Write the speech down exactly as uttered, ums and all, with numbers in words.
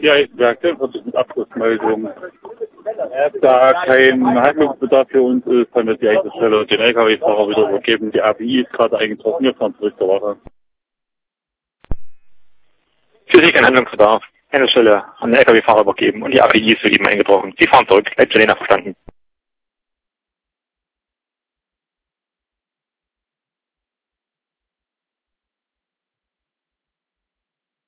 Ja, ja, mit Abschlussmeldung. Da kein Handlungsbedarf für uns ist, können wir die eigene Stelle den L K W-Fahrer wieder übergeben. Die A P I ist gerade eingetroffen, wir fahren zurück zur Wache. Für Sie kein Handlungsbedarf. Eine Stelle an den L K W-Fahrer übergeben und die A P I ist für eben eingetroffen. Sie fahren zurück. Letzte Lehner verstanden.